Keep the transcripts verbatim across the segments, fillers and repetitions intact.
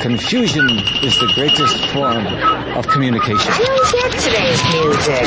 Confusion is the greatest form of communication. I don't get today's music.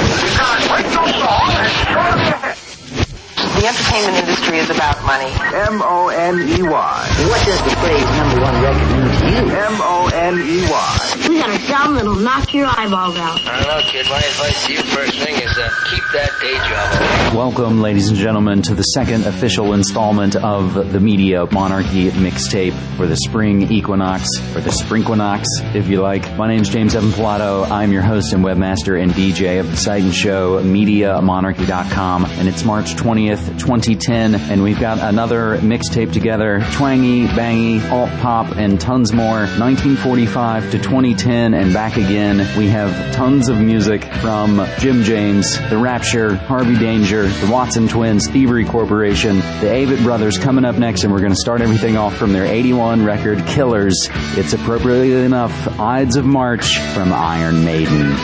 The entertainment industry is about money. M O N E Y. What does the phrase number one record mean to you? M O N E Y. We got a sound that'll knock your eyeballs out. I don't know, kid. My advice to you first thing is uh, keep that day job. Welcome, ladies and gentlemen, to the second official installment of the Media Monarchy mixtape for the spring equinox, or the sprinquinox, if you like. My name's James Evan Pilato. I'm your host and webmaster and D J of the site and show, media monarchy dot com, and it's March twentieth, twenty ten, and we've got another mixtape together, twangy, bangy, alt-pop, and tons more, nineteen forty-five to twenty ten, and back again. We have tons of music from Jim James, The Rapture, Harvey Danger, the Watson Twins, Thievery Corporation, the Avett Brothers coming up next, and we're going to start everything off from their eighty-one record, Killers. It's appropriately enough, Ides of March from Iron Maiden.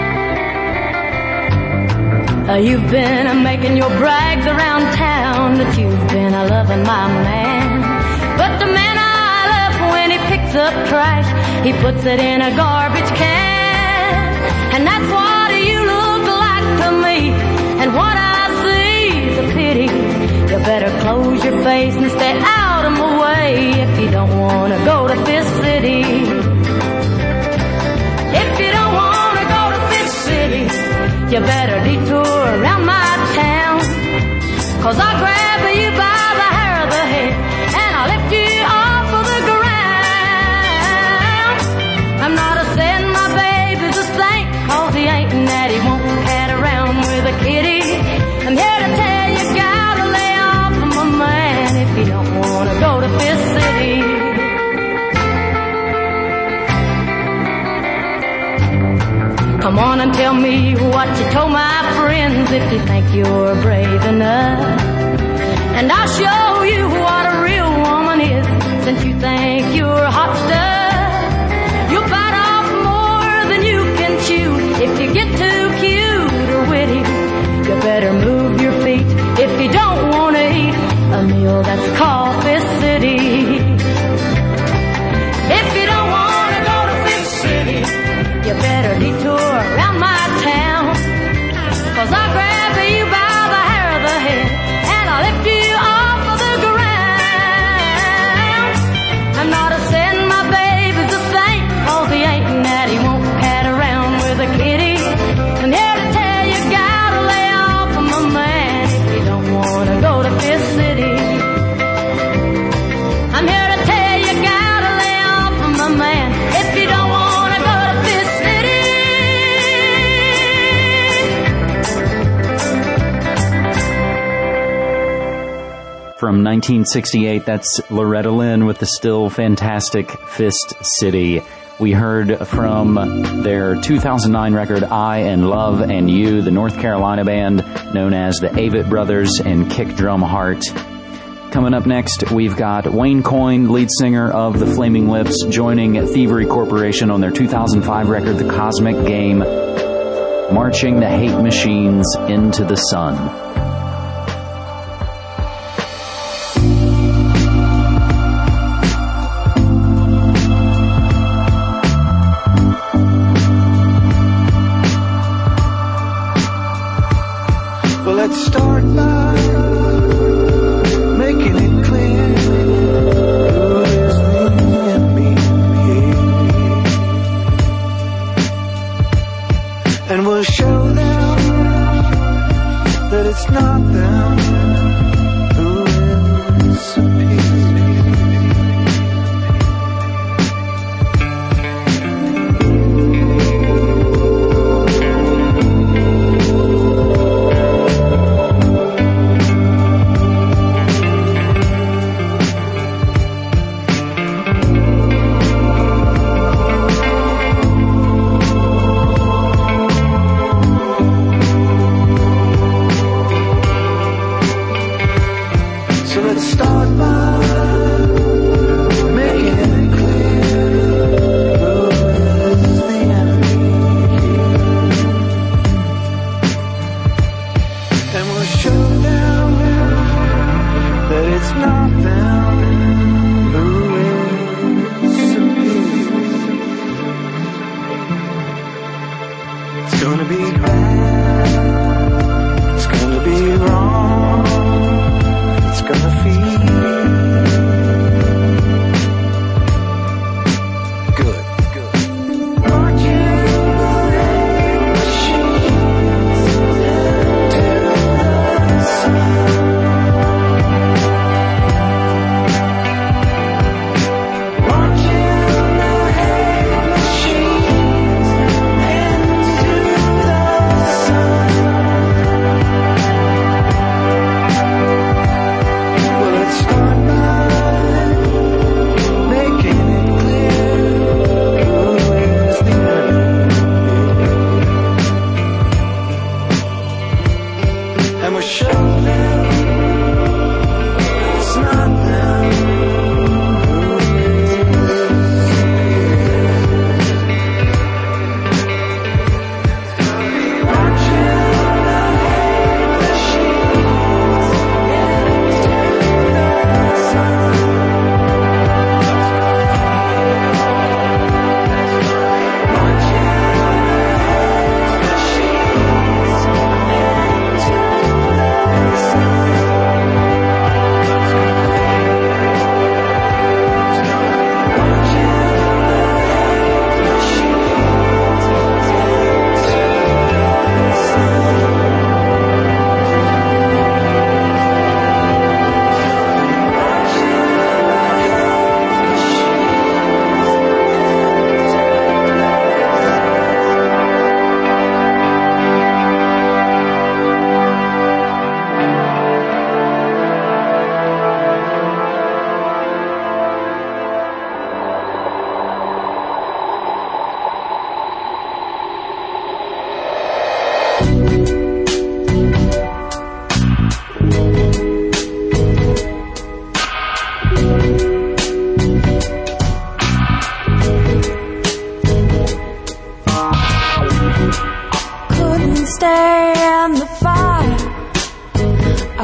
You've been making your brags around town to picks up trash, he puts it in a garbage can. And that's what you look like to me. And what I see's a pity. You better close your face and stay out of my way if you don't want to go to Fist City. If you don't want to go to Fist City, you better detour around my town. Cause I'll grab you by the hair of the head and I'll lift you off of the ground. I'm not a saying my baby's a saint, cause he ain't and that he won't cat around with a kitty. I'm here to tell you, gotta lay off of my man if you don't want to go to Fist City. Come on and tell me what you told my friends if you think you're brave enough. And I'll show you what a real woman is since you think you're hot stuff. You'll bite off more than you can chew if you get too cute or witty. You better move your feet if you don't want to eat a meal that's called Fist City. If you don't want to go to Fist City, you better detour around my town. Cause I'll grab you by the hair of the head and I'll lift you off of the ground. I'm not a saying my baby's a saint, cause he ain't and that he won't cat around with a kitty. I'm here to tell you, gotta lay off of my man if you don't want to go to Fist City. I'm here to tell you, gotta lay off of my man if you don't want to go to Fist City. From nineteen sixty-eight, that's Loretta Lynn with the still fantastic Fist City. We heard from their two thousand nine record, I and Love and You, the North Carolina band known as the Avett Brothers and Kick Drum Heart. Coming up next, we've got Wayne Coyne, lead singer of the Flaming Lips, joining Thievery Corporation on their two thousand five record, The Cosmic Game, marching the hate machines into the sun. Well, let's start by making it clear who is me and me here. And we'll show them that it's not them who is superior.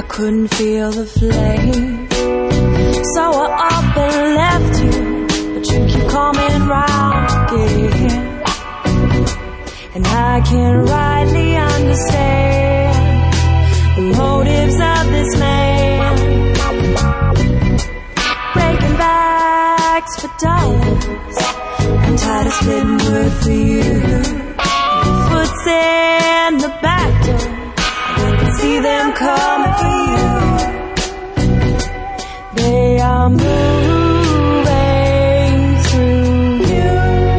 couldn't feel the flame. So I up and left you, but you keep coming round again. And I can't rightly understand the motives of this man, breaking backs for dollars and tired of splitting word for you. Foot's in the back door, I can see them coming for you. They are moving through you.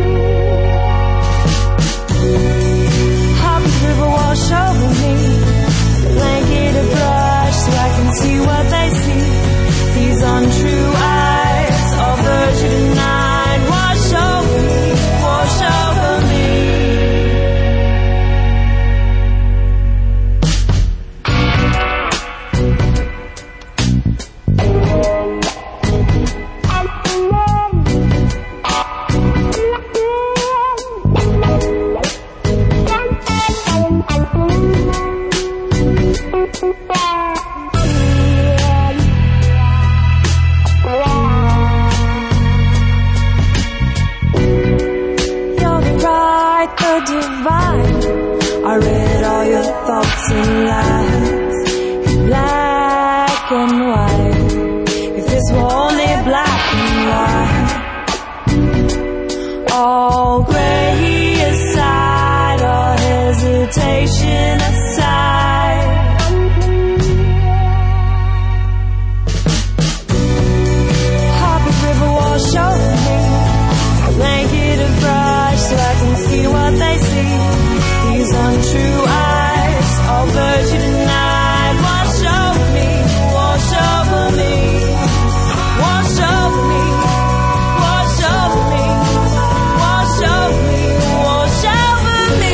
Happy river wash over me, a blanket of brush so I can see what they see. These untrue eyes, all virtue denied, wash over me, wash over me. Divine. I read all your thoughts and lies in black and white. If this were only black and white, all gray aside, all hesitation aside. Happy river wash over me, a blanket of brush so I can see what they see. These untrue eyes, all virtue denied, wash over me, wash over me, wash over me, wash over me, wash over me, wash over me.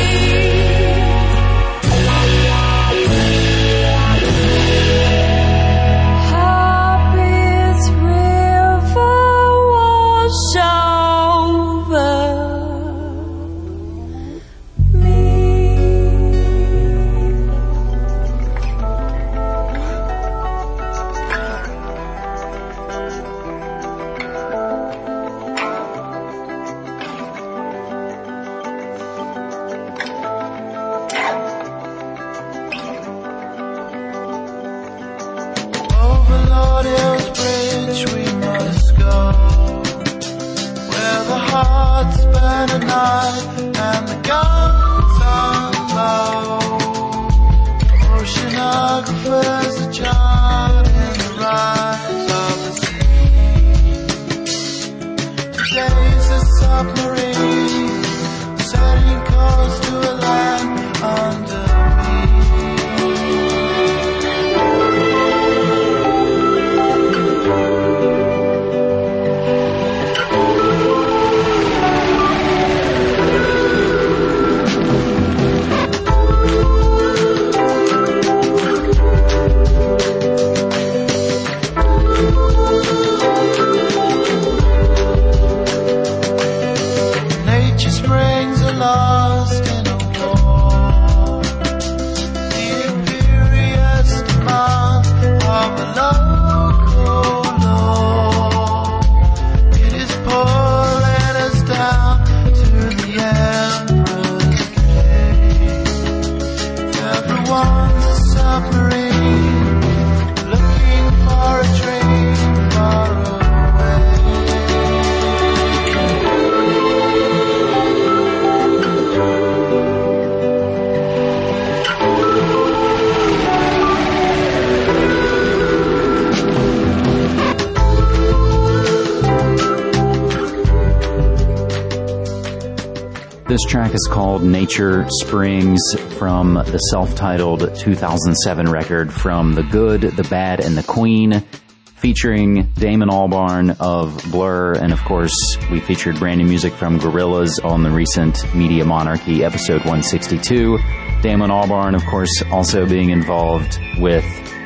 Happy river wash over. This track is called Nature Springs from the self-titled two thousand seven record From the Good, the Bad, and the Queen, featuring Damon Albarn of Blur, and of course we featured brand new music from Gorillaz on the recent Media Monarchy episode one sixty-two. Damon Albarn, of course, also being involved with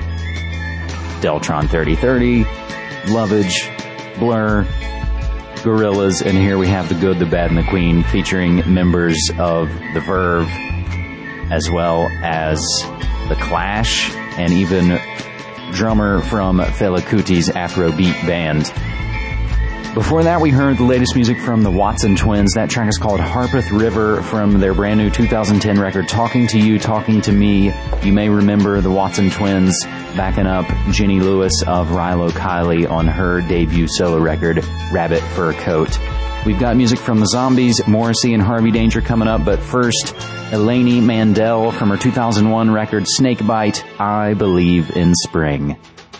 Deltron thirty thirty, Lovage, Blur, Gorillaz, and here we have The Good, the Bad, and the Queen featuring members of The Verve, as well as The Clash, and even drummer from Fela Kuti's Afrobeat band. Before that, we heard the latest music from the Watson Twins. That track is called Harpeth River from their brand new two thousand ten record, Talking to You, Talking to Me. You may remember the Watson Twins backing up Jenny Lewis of Rilo Kiley on her debut solo record, Rabbit Fur Coat. We've got music from the Zombies, Morrissey and Harvey Danger coming up, but first, Eleni Mandel from her two thousand one record, Snakebite, I Believe in Spring.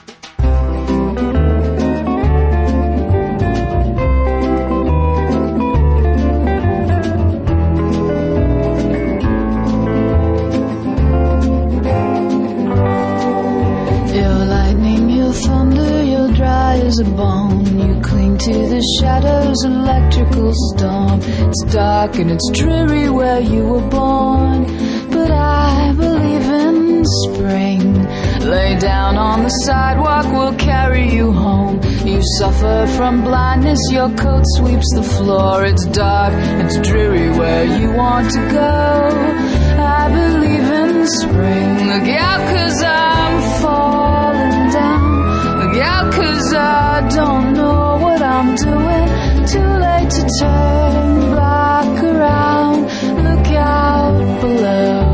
A bone, you cling to the shadows, electrical storm. It's dark and it's dreary where you were born, but I believe in spring. Lay down on the sidewalk, we'll carry you home. You suffer from blindness, your coat sweeps the floor. It's dark, it's dreary where you want to go. I believe in spring. Look out, 'cause I'm falling down. Look out, 'cause I don't know what I'm doing. Too late to turn back around. Look out below.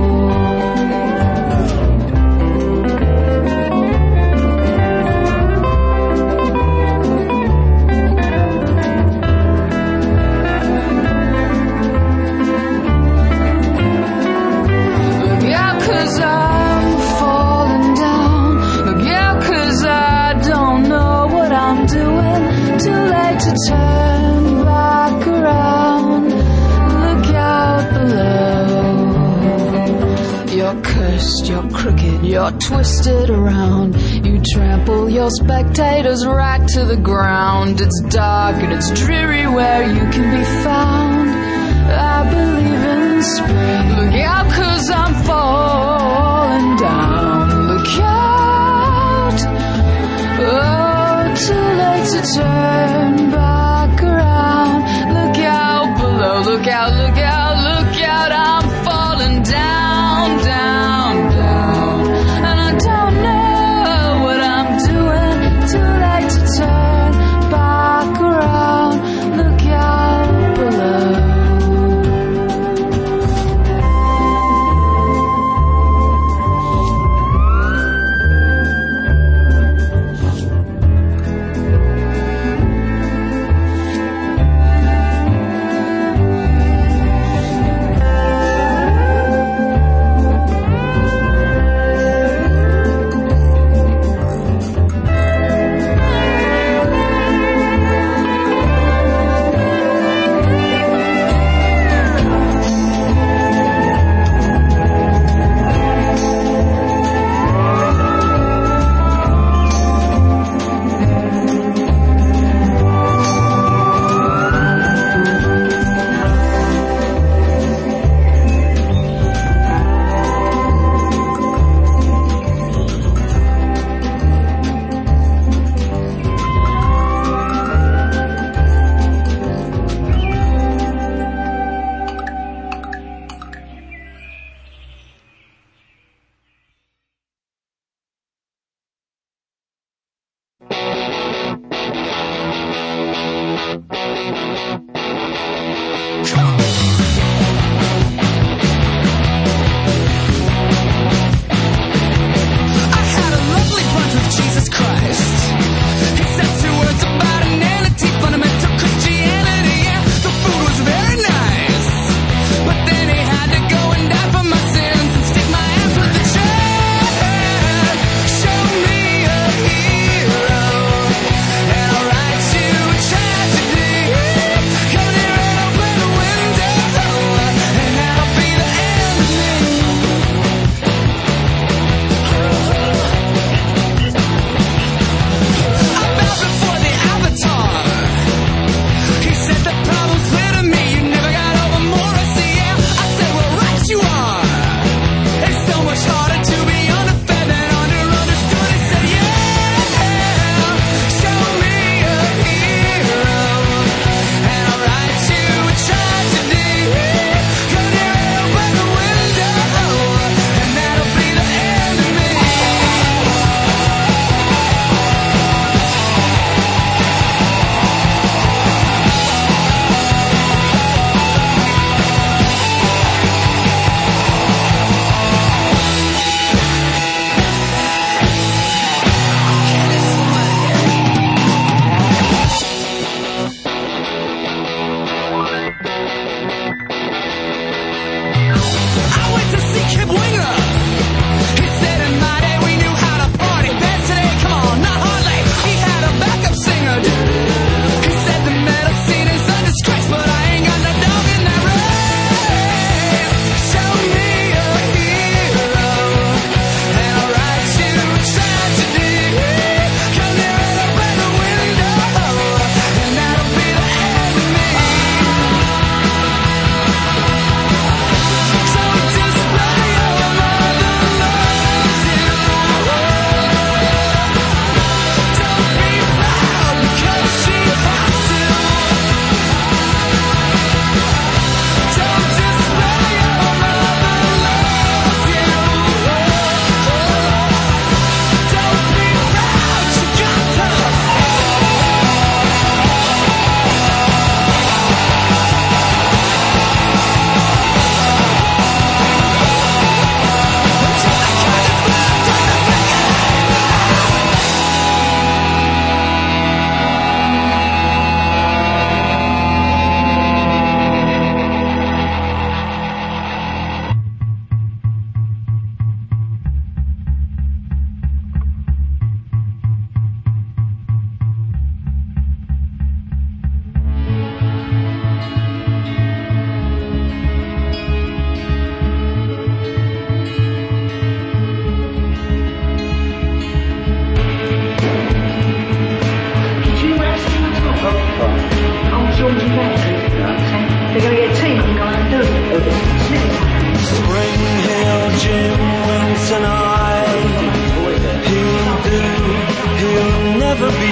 Look out, 'cause I'm falling down. Look out, 'cause I don't know what I'm doing. Too late to turn back around. Look out below. You're cursed, you're crooked, you're twisted around. You trample your spectators right to the ground. It's dark and it's dreary where you can be found. I believe in spring. Look out, 'cause I'm falling down. Look out. Oh, too late to turn back around. Look out below. Look out, look out, look out. I'm falling down, down, down. And I don't know what I'm doing. Too late to turn back around. Look out below.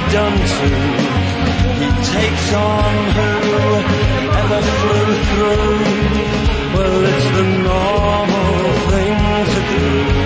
done to. He takes on whoever flew through. Well, it's the normal thing to do.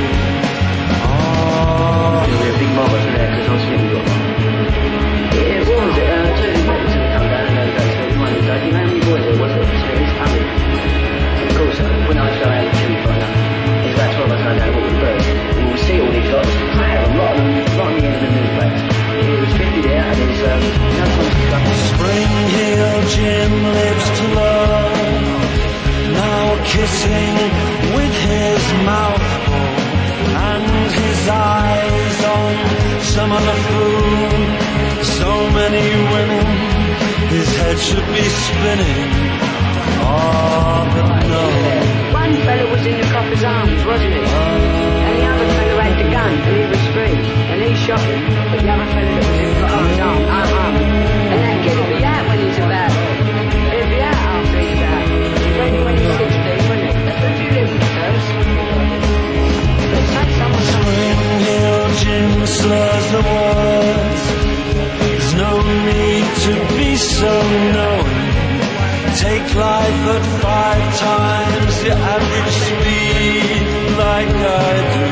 Oh, we're a big mob over there because I was thinking of it. It was, uh, totally went to come down and go to the one. You know how many boys there was? It was one hundred. Of course, uh, when I was going out to for that, there's about twelve of us going down to walk the birds. And we'll see all these lots, crack them, right on, right on the end of the new place. It was fifty there, and there was, um, no time to come. Spring Hill Jim lives to love, now kissing with his mouth full and his eyes on some other fool. So many women, his head should be spinning. Oh, but no. One fellow was in the copper's arms, wasn't he? And the other fellow had the gun, and he was free. And he shot him, but the other fellow that was in the copper's arms, unarmed. And that kid will be out when he's about. He'll be out after he's about. When, when he's sixteen, wouldn't he? But you live with us. But say someone... Spring Hill Jim slurs the words. There's no need to be so knowing. Take life at five times the average speed, like I do.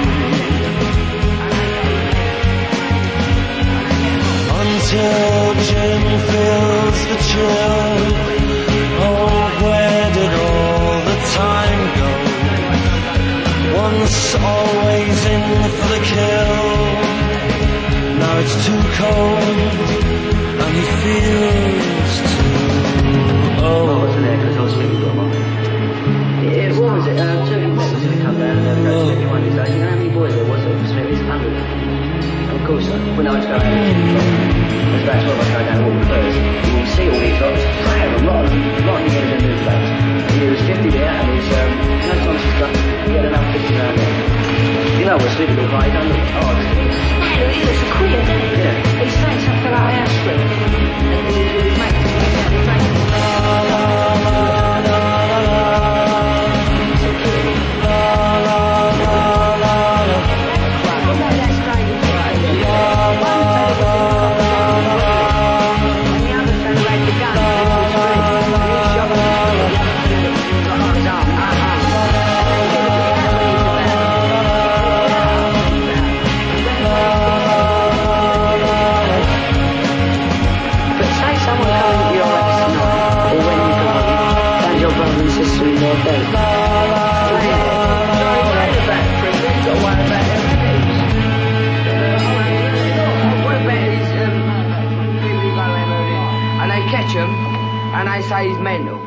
Until Jim feels the chill. Oh, where did all the time go? Once always in for the kill. Now it's too cold, and he feels too old. I wasn't there because I was thinking of it. It was, it, um, two was it to come down and go to fifty-one days later. You know how many boys there was? It was at least one hundred. Of course, uh, when I was going out to there's about twelve of us going down to walk the birds. You will see all these lots, crack them, right on, right on the end of the new place. And there was fifty there, and there was, um, no time to stuff. We had another fifty around there. You know what stupid little guy, he done look hard. Man, he was a queer, didn't he? Yeah. He sang something like our street. And he was making it, making it. And they say he's mental.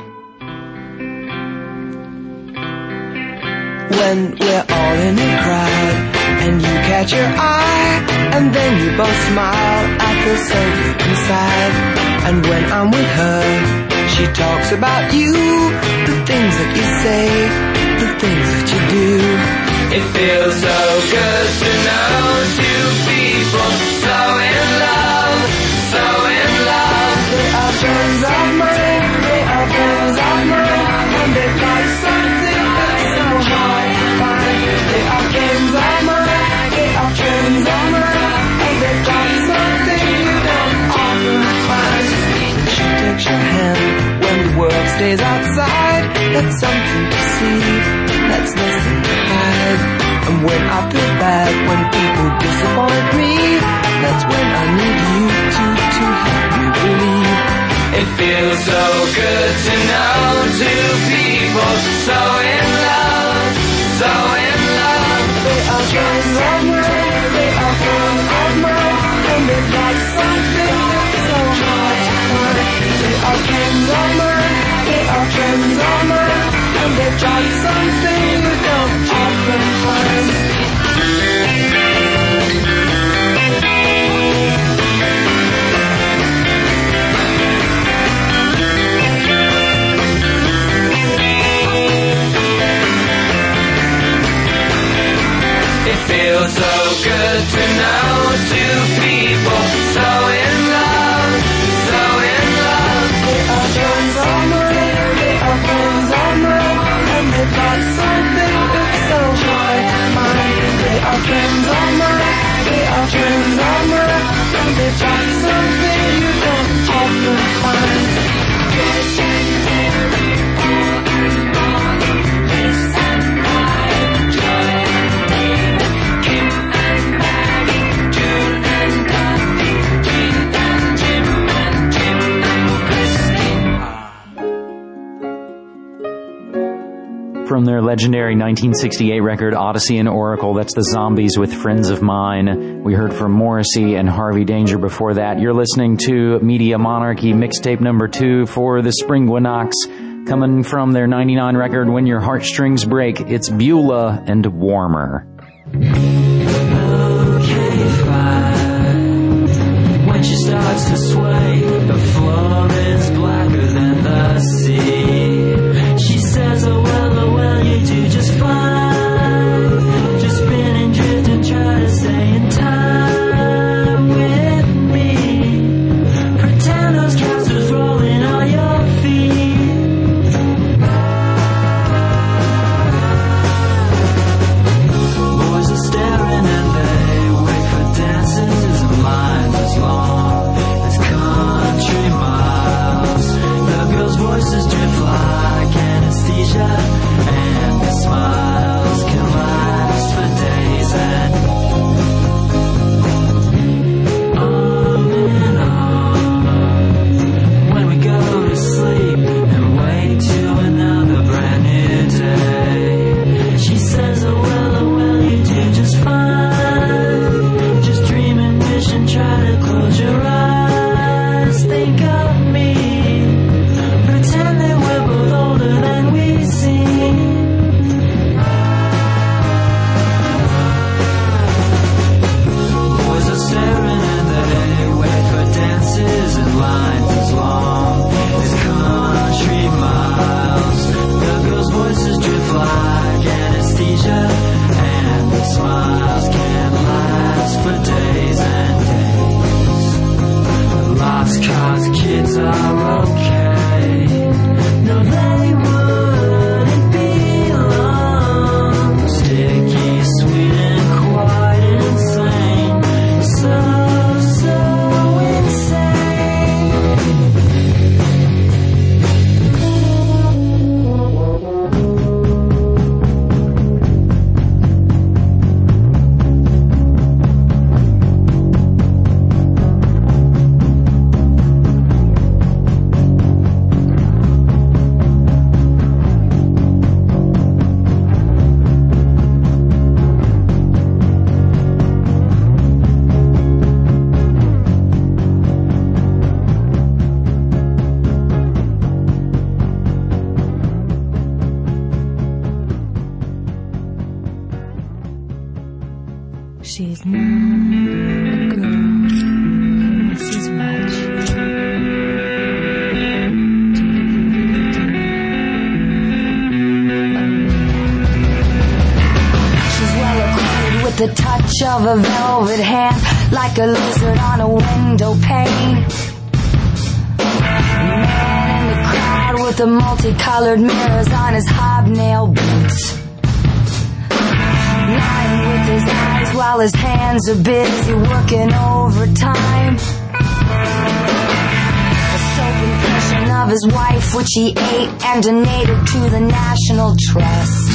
When we're all in a crowd and you catch her eye and then you both smile, I feel so deep inside. And when I'm with her, she talks about you, the things that you say, the things that you do. It feels so good to know two people so in love, so in love. They are friends of mine, they are friends of mine, and they've got something that's so hard to find. They are friends of mine, they are friends of mine, and they've got something you don't often find. She takes your hand when the world stays outside. That's something to see, that's nothing to hide. And when I feel bad, when people disappoint me, that's when I need you to, to help me believe. It feels so good to know two people so in love, so in love. They are friends of mine, they are friends of mine, and they've got something that's so hard to find. They are friends of mine, they are friends of mine, and they've got something you don't often find. and they've got something you don't often find. From their legendary nineteen sixty-eight record Odyssey and Oracle, that's the Zombies with Friends of Mine. We heard from Morrissey and Harvey Danger before that. You're listening to Media Monarchy mixtape number two for the Springwinnox, coming from their ninety-nine record When Your Heartstrings Break. It's Beulah and Warmer. Okay, fine. When she starts to sway, the floor is blacker than the sea. She says, oh well, oh well, you do just fine. Just spin and drift and try to stay in time with me. Pretend those castles rolling on your feet. Boys are staring and they wait for dances and lines as long as country miles. The girls' voices drift like anesthesia, and the smiles can last for days and on and on. When we go to sleep and wake to another brand new day, she says, oh well, oh well, you do just fine. Just dream and wish and try to close your eyes. Think of me. Pretend that we're both older than we seem. Boys are staring and they wait for dances and lines as long as country miles. The girls' voices drift like anesthesia, and the smiles can last for days and days. Lost cause kids are okay. No, they wouldn't be long. Sticky, sweet, and quite insane. So, so She's not a girl who misses much. She's well acquainted with the touch of a velvet hand, like a lizard on a window pane. Man in the crowd with the multicolored mirrors on his hobnail boots. Lying with his eyes while his hands are busy working overtime. A soap impression of his wife, which he ate and donated to the National Trust.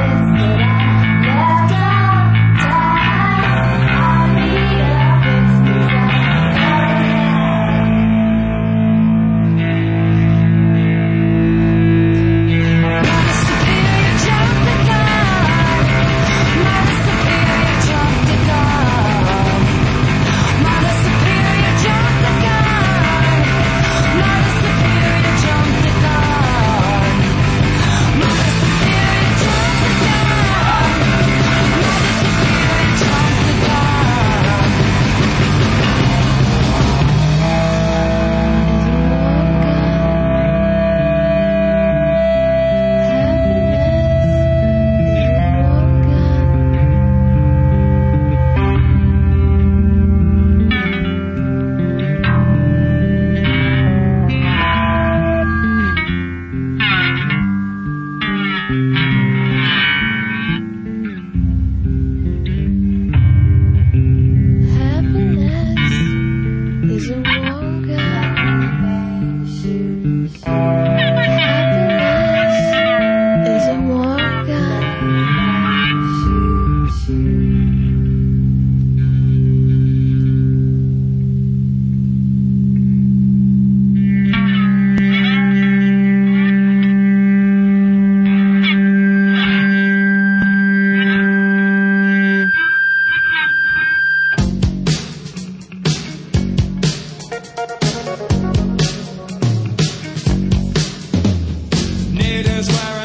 Down to the bits that I left out. I'll be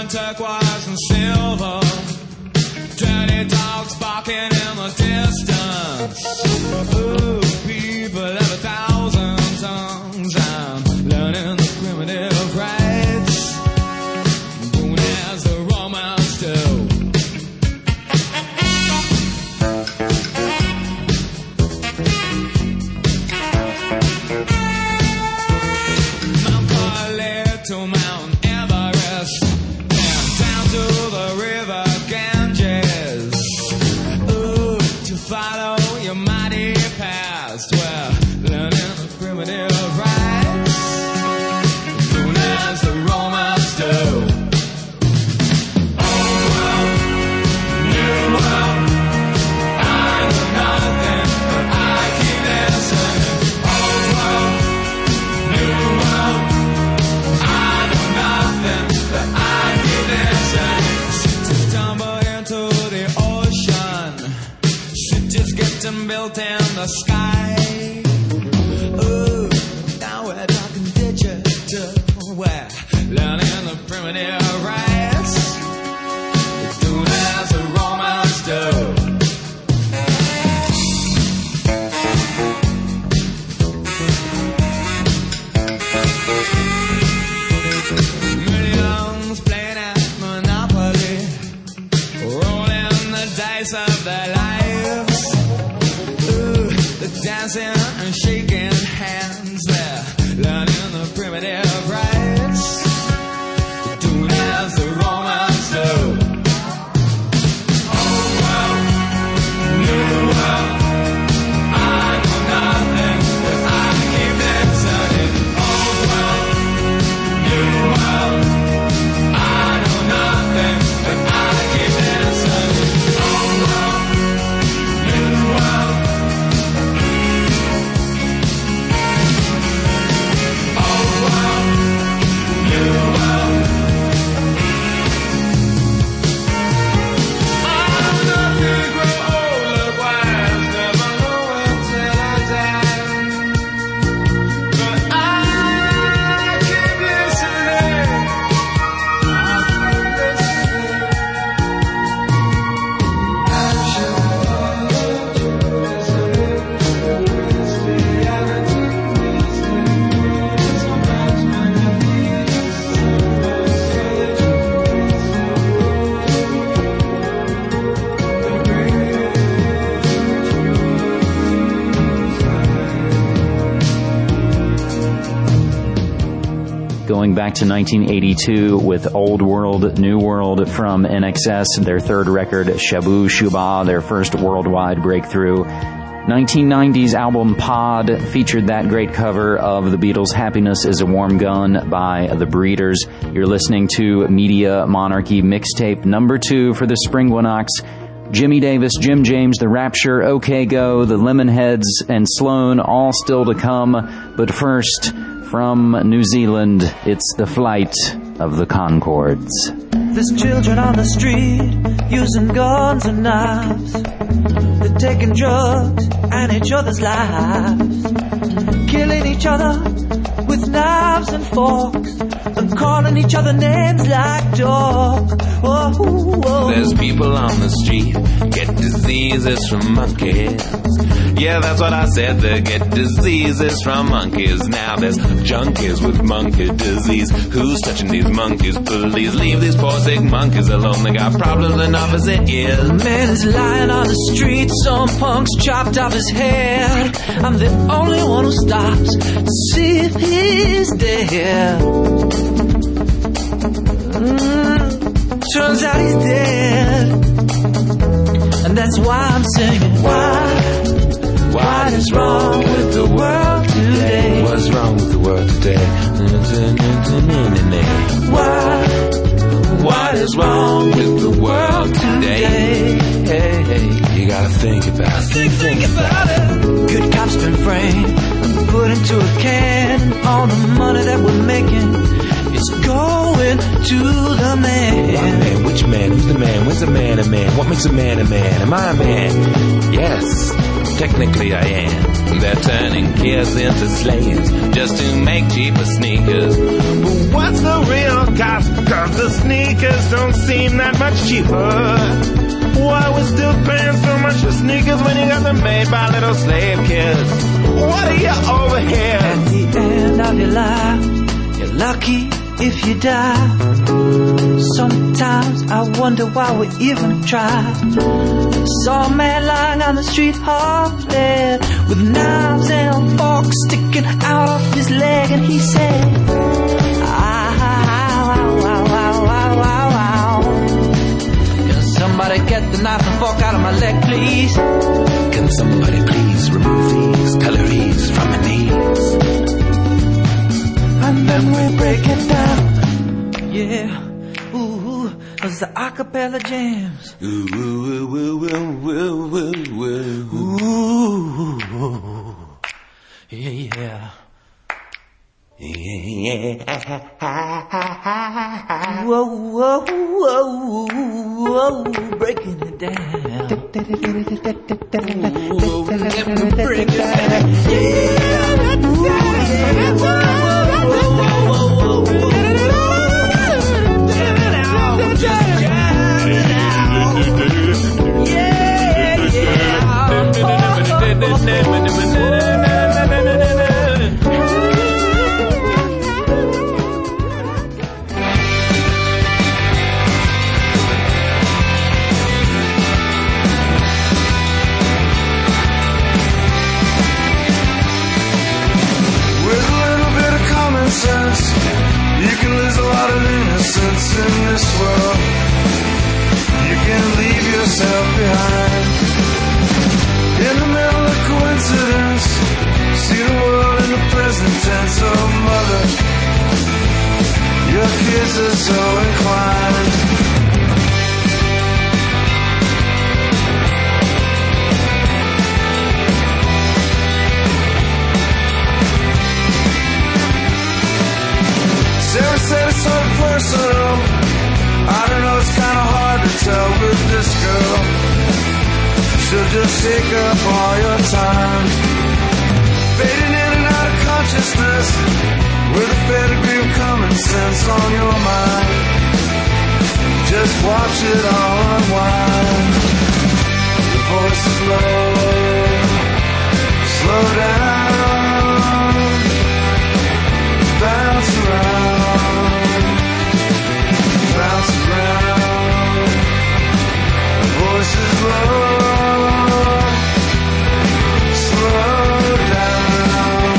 and turquoise and silver. Dirty dogs barking in the distance. Ooh, people have a thousand tongues. I'm learning the primitive rights, doing as the Romans do. Mount Carlette to Mount Everest, and down to the river Ganges. Ooh, to follow your mighty past, we're learning the primitive rights, doing as the Romans do. Old world, new world, I know nothing, but I keep listening. Old world, new world, I know nothing, but I keep listening. Cities tumble into the ocean, cities getting built in the sky. Ooh, now we're talking digital, we're learning the primitive rights, doing as the Romans do. Millions playing at Monopoly, rolling the dice of their lives. Ooh, they're dancing and shaking hands, they're learning the primitive rights, doing as the Romans do. Old world, new world, I know nothing, but I keep listening. Old world, new world, I know nothing, but I keep listening. Old world, new world, old world, new world. I'm nothing grow old, look wise, never know until I die. But I keep listening. I keep listening. Action, Going back to nineteen eighty-two with Old World, New World from N X S, their third record, Shabu Shuba, their first worldwide breakthrough. nineteen nineties album Pod featured that great cover of the Beatles' Happiness is a Warm Gun by The Breeders. You're listening to Media Monarchy mixtape number two for the Springwinnox. Jimmy Davis, Jim James, The Rapture, OK Go, The Lemonheads, and Sloan all still to come. But first, from New Zealand, it's The Flight of the Conchords. There's children on the street using guns and knives. They're taking drugs and each other's lives, killing each other with knives and forks, and calling each other names like dogs. Whoa, whoa. There's people on the street get diseases from monkeys. Yeah, that's what I said, they get diseases from monkeys. Now there's junkies with monkey disease. Who's touching these monkeys? Please leave these poor sick monkeys alone. They got problems enough as it is. A man is lying on the street, some punks chopped off his head. I'm the only one who stops to see if he's dead. Mm, turns out he's dead, and that's why I'm singing. Why? What is wrong with the world today? What's wrong with the world today? Why? What is wrong with the world today? Hey, hey, you gotta think about it. Think, think about it. Good cops been framed and put into a can, and all the money that we're making is going to the man. What man? Which man? Who's the man? When's a man a man? What makes a man a man? Am I a man? Yes. Technically I am. They're turning kids into slaves just to make cheaper sneakers. But what's the real cost? Cause the sneakers don't seem that much cheaper. Why we're still paying so much for sneakers when you got them made by little slave kids? What are you over here? At the end of your life, you're lucky if you die. Sometimes I wonder why we even try. Saw a man lying on the street half dead, with knives and forks sticking out of his leg, and he said, ow, ow, ow, ow, ow, ow, ow. Can somebody get the knife and fork out of my leg, please? Can somebody please remove these calories from my knees? And then we break it down. Yeah. Ooh, it's the acapella jams. Ooh, ooh, ooh, ooh, ooh, ooh, ooh. Ooh. Yeah. Yeah. Whoa, whoa, whoa, whoa, breaking it down. Ooh, let me break it down. Yeah. Ooh, yeah. Whoa, whoa, whoa, whoa, whoa, whoa. You can lose a lot of innocence in this world. You can leave yourself behind. In the middle of coincidence, see the world in the present tense. Oh mother, your kids are so inclined. Sarah said it's so personal. I don't know, it's kinda hard to tell with this girl. She'll just take up all your time, fading in and out of consciousness, with a fair degree of common sense on your mind. Just watch it all unwind. Your voice is low, slow down, bounce around, bounce around. The voice is low, slow down.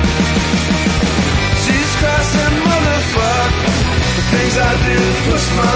Jesus Christ and motherfuck, the things I do push my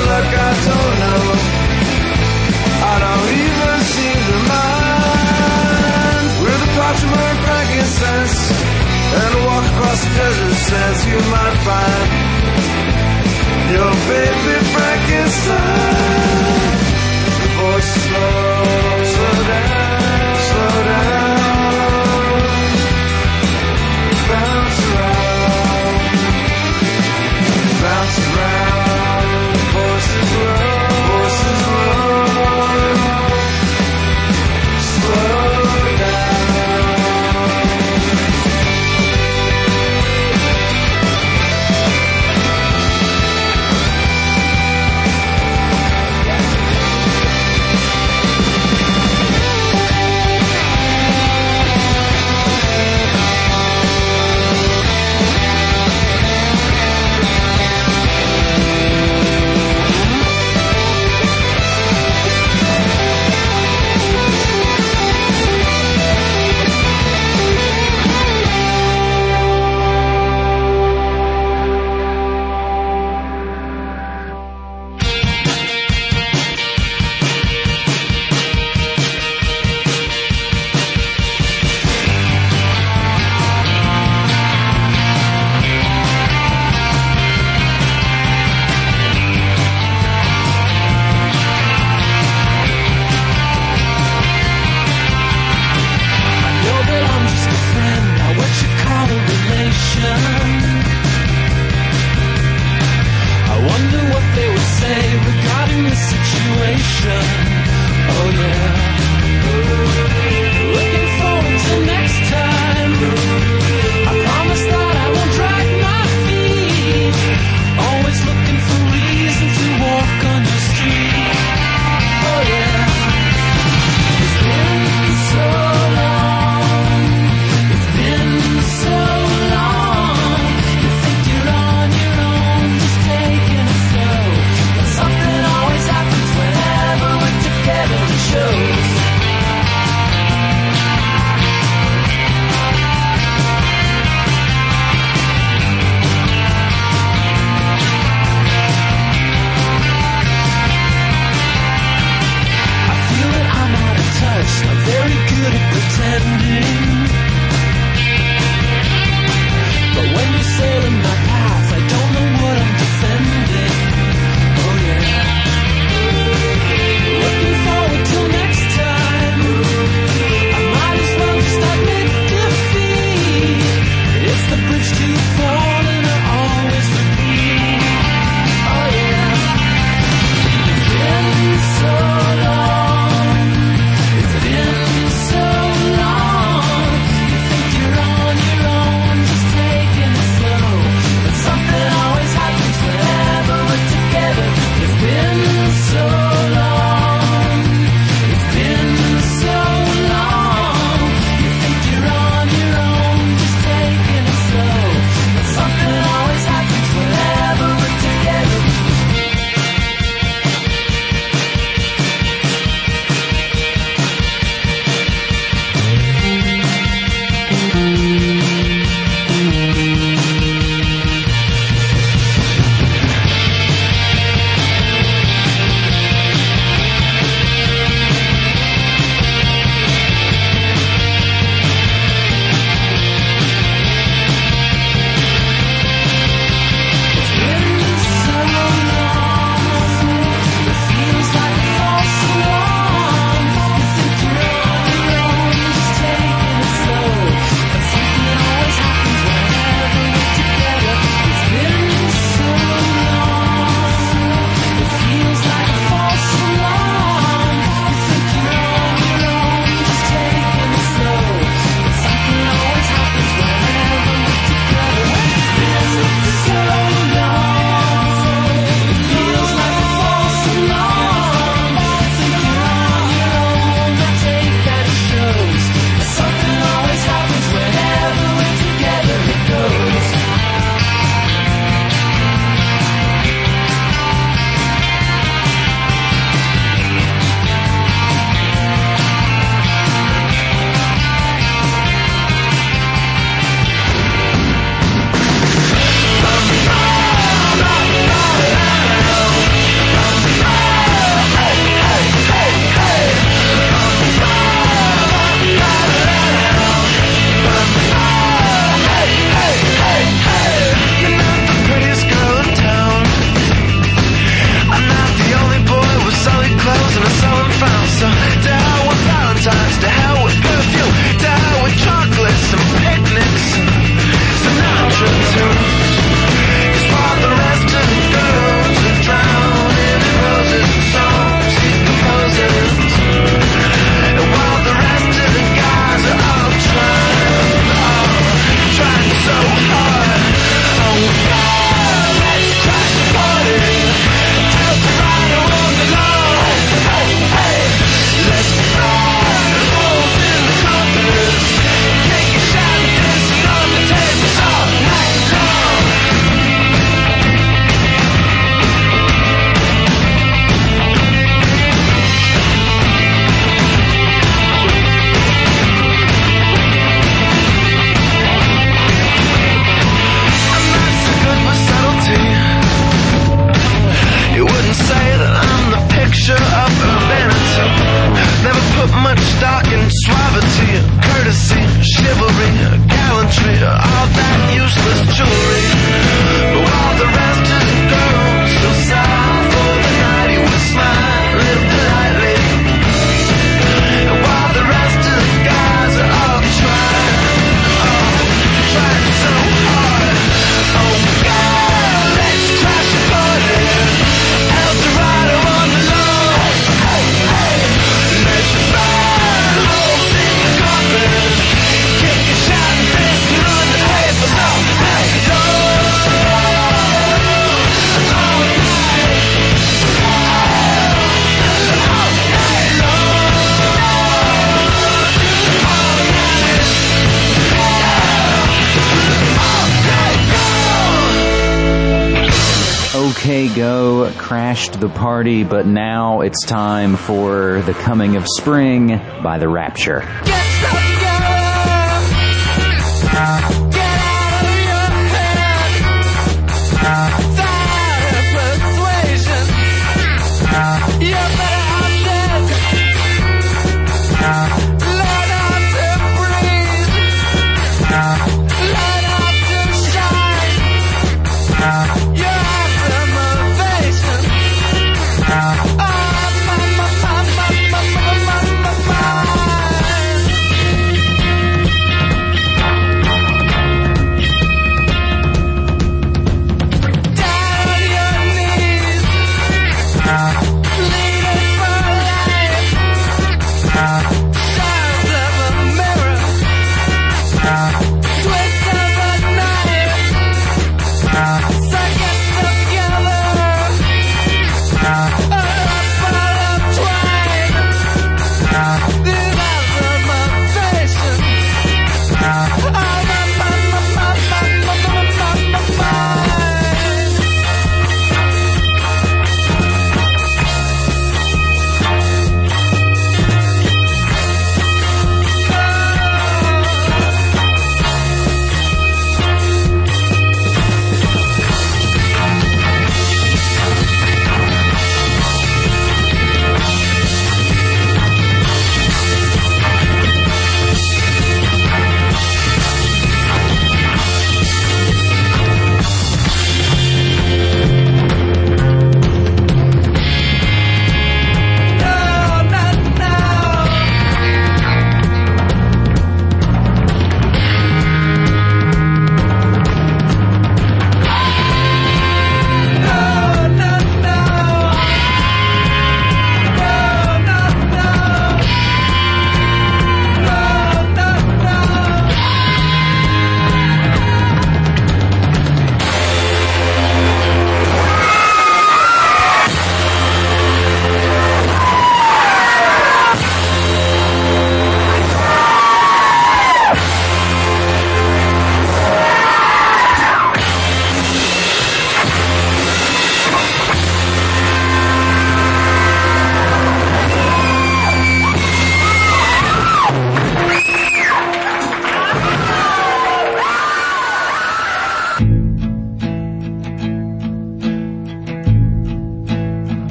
may go crashed the party, but now it's time for The Coming of Spring by The Rapture.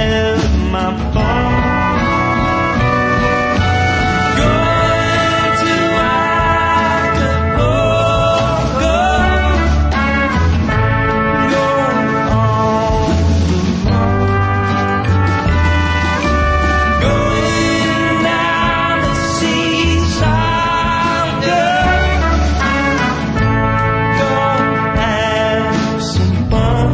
have my fun. Going to Acapulco, going on the run, going down the seaside, girl, gonna have some fun.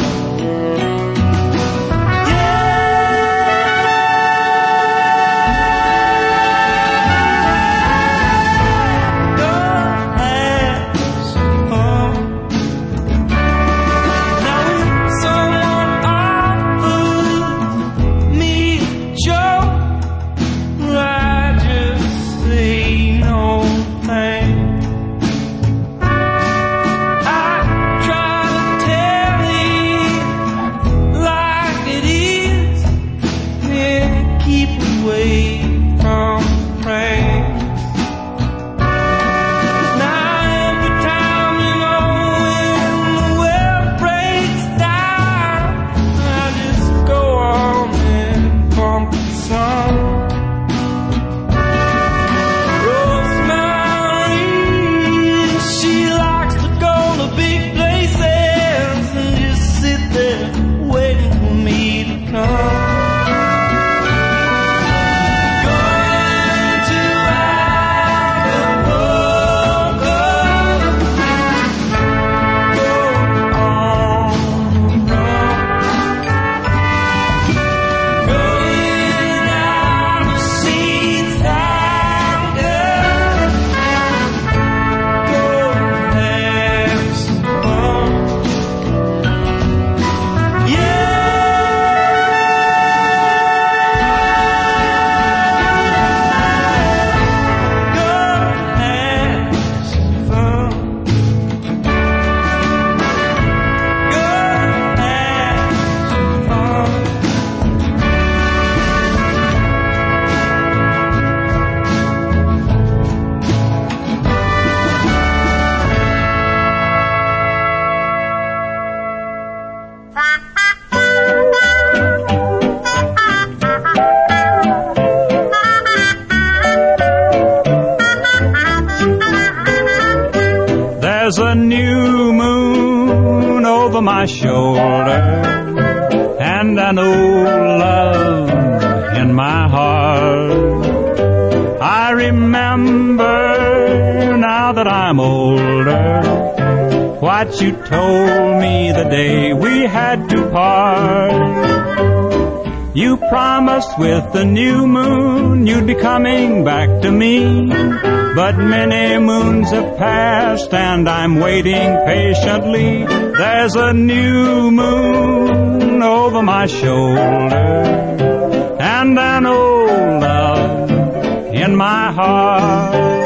There's a new moon over my shoulder and an old love in my heart. I remember now that I'm older what you told me the day we had to part. You promised with the new moon you'd be coming back to me, but many moons have passed and I'm waiting patiently. There's a new moon over my shoulder and an old love in my heart.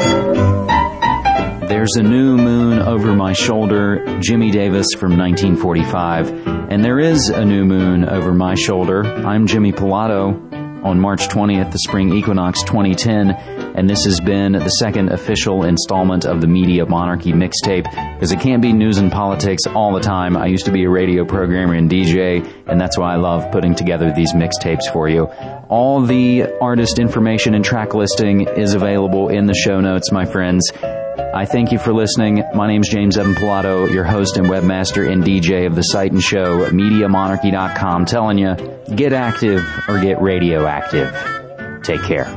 There's a New Moon Over My Shoulder, Jimmy Davis from nineteen forty-five. And there is a new moon over my shoulder. I'm Jimmy Pilato on March twentieth, the spring equinox twenty ten. And this has been the second official installment of the Media Monarchy mixtape, because it can't be news and politics all the time. I used to be a radio programmer and D J, and that's why I love putting together these mixtapes for you. All the artist information and track listing is available in the show notes, my friends. I thank you for listening. My name's James Evan Pilato, your host and webmaster and D J of the site and show, media monarchy dot com, telling you, get active or get radioactive. Take care.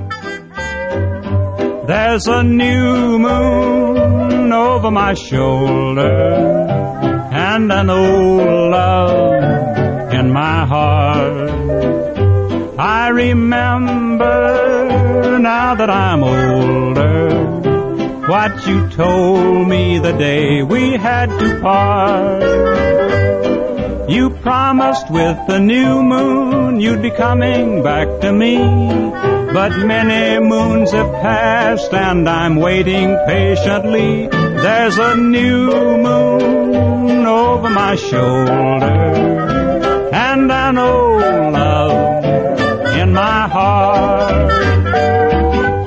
There's a new moon over my shoulder and an old love in my heart. I remember now that I'm older what you told me the day we had to part. You promised with the new moon you'd be coming back to me, but many moons have passed and I'm waiting patiently. There's a new moon over my shoulder and an old love in my heart.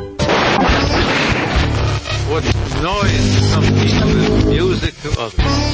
What noise to some people is music to others.